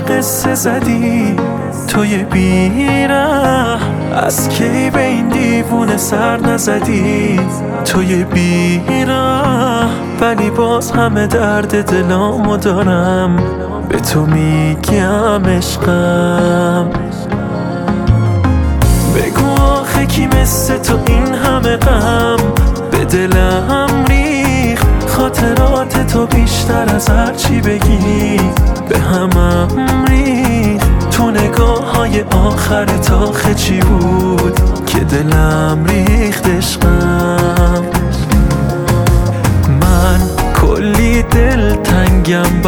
قصه زدی توی بیره، از کی به این دیوونه سر نزدی توی بیره. ولی باز همه درد دلامو دارم، به تو میگم عشقم. بگو آخه کی مثل تو این همه غم به دلم ریخت؟ خاطرات تو بیشتر از هر چی بگی به همم ریخت. تو نگاه های آخرت آخه چی بود که دلم ریخت عشقم؟ من کلی دل تنگم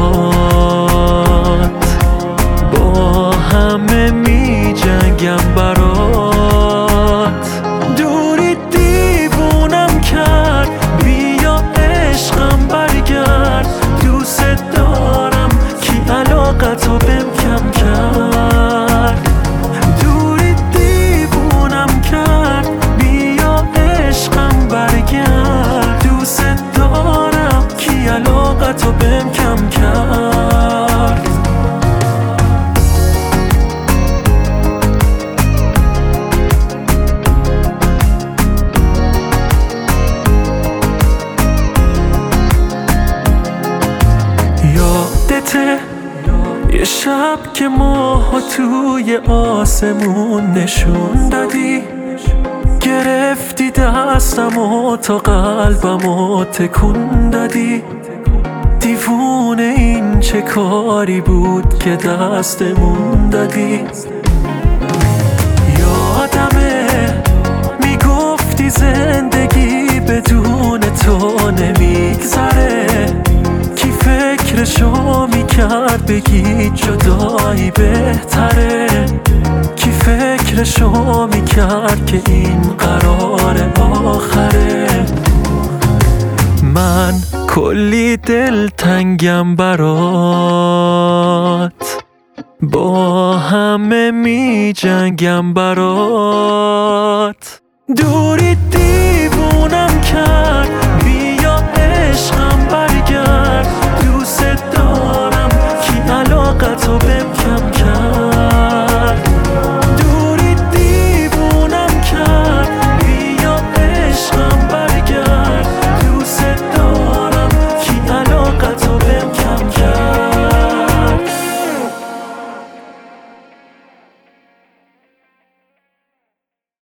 برات، با همه می جنگم برات. دوری دیوونم کرد، بیا عشقم برگرد. دوست دارم کی علاقتو بهم کم کرد. دوری دیوونم کرد، بیا عشقم برگرد. دوست دارم کی علاقتو بهم کم کرد. یادته یه شب که ماها توی آسمون نشون دادی، گرفتی دستم و تا قلبم و تکون دادی. دیوونه این چه کاری بود که دستمون دادی؟ یادمه میگفتی زندگی بدون تو نمیگذره. کی فکرشو میکرد بگی جدایی بهتره؟ کی فکرشو میکرد که این قرار آخره؟ من کلی دل تنگم برات، با همه می جنگم برات. دوری دیوونم کرد، بیا عشقم